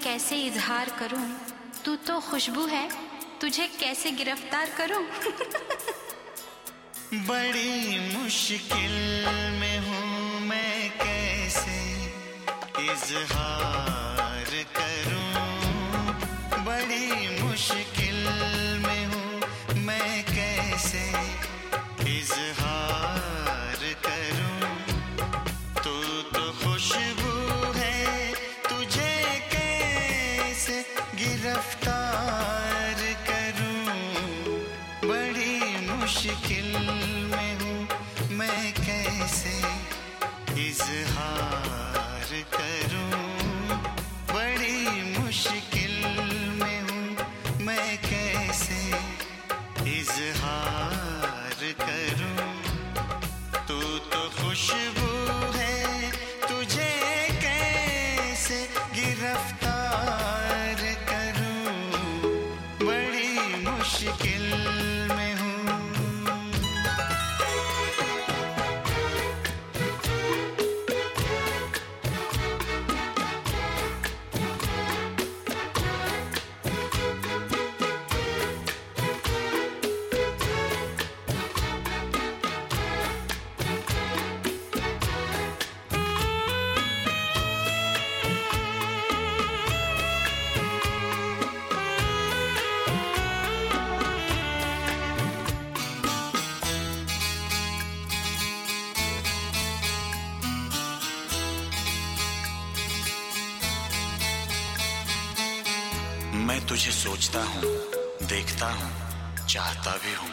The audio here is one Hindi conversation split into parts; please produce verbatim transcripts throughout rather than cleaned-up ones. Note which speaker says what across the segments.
Speaker 1: कैसे इजहार करूं, तू तो खुशबू है, तुझे कैसे गिरफ्तार करूं।
Speaker 2: बड़ी मुश्किल में हूँ मैं, कैसे इजहार करूं। बड़ी मुश्किल में हूँ मैं, कैसे इजहार करूं। तू तो खुशबू है, तुझे कैसे गिरफ्तार करूं। बड़ी मुश्किल में हूँ मैं, कैसे इजहार करूं। बड़ी मुश्किल में हूँ मैं, कैसे इजहार करूं। तू तो खुशबू है, तुझे कैसे गिरफ्तार करूं। बड़ी मुश्किल में हूँ।
Speaker 3: मैं तुझे सोचता हूँ, देखता हूँ, चाहता भी हूँ।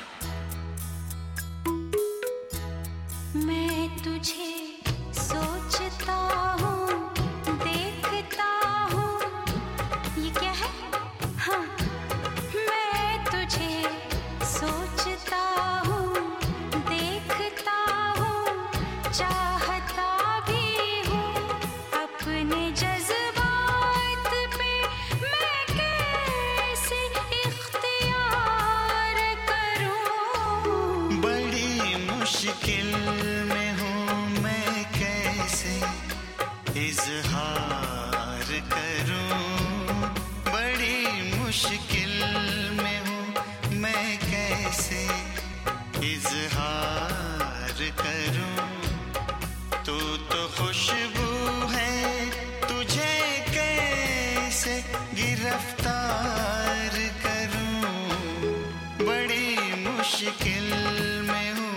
Speaker 1: मैं तुझे सोचता हूँ, देखता हूँ। ये क्या है? हाँ, मैं तुझे सोचता हूँ, देखता हूँ, चाहता भी हूँ। अपने जज्बात पे मैं कैसे इख्तियार करूं।
Speaker 2: बड़ी मुश्किल में हूँ मैं, कैसे इजहार करूं। बड़ी मुश्किल में हूँ मैं, कैसे इजहार करूं। तू तो खुशबू है, तुझे कैसे गिरफ्तार करूं। बड़ी मुश्किल में हूँ।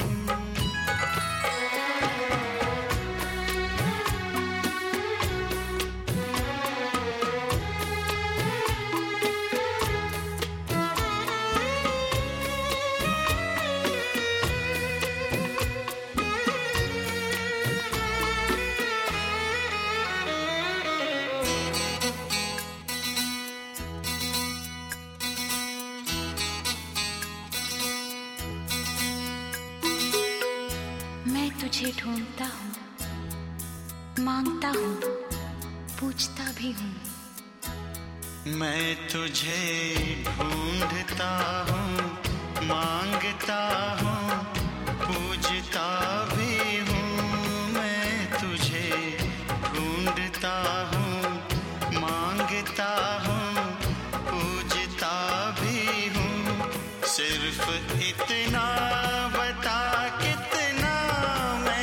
Speaker 1: मैं तुझे ढूंढता हूँ, मांगता हूँ, पूछता भी हूँ।
Speaker 2: मैं तुझे ढूंढता हूँ, मांगता हूँ, पूछता भी हूँ। मैं तुझे ढूंढता हूँ, मांगता हूँ, पूछता भी हूँ। सिर्फ इतना बता, कितना मैं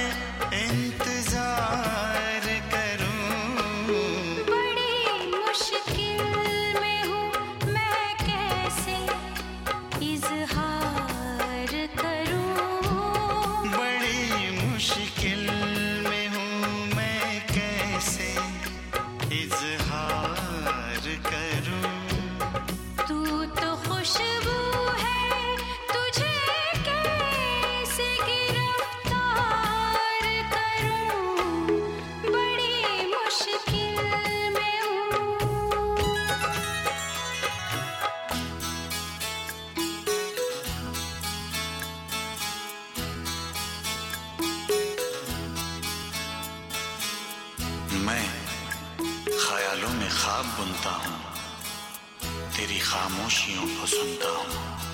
Speaker 2: इंतजार करूं।
Speaker 1: बड़ी मुश्किल में हूँ मैं, कैसे इजहार करूं।
Speaker 2: बड़ी मुश्किल में हूँ मैं, कैसे इजहार करूं।
Speaker 1: तू तो खुशबू है, तुझे कैसे गिरफ्तार करूं। बड़ी मुश्किल में हूँ।
Speaker 3: मैं ख्यालों में ख्वाब बुनता हूँ, तेरी खामोशियों को सुनता हूँ।